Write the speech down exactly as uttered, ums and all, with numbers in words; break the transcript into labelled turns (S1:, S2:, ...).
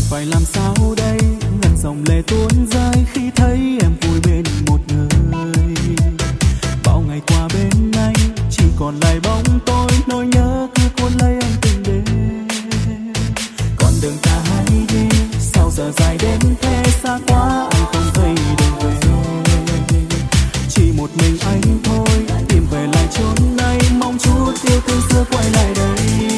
S1: Phải làm sao đây, ngăn dòng lệ tuôn rơi khi thấy em vui bên một người. Bao ngày qua bên anh chỉ còn lại bóng tôi, nỗi nhớ cứ cuốn lấy anh từng đêm. Còn đường ta hãy đi, sao giờ dài đến thế, xa quá anh không thấy đường về. Chỉ một mình anh thôi, tìm về lại chốn này, mong chút yêu thương xưa quay lại đây.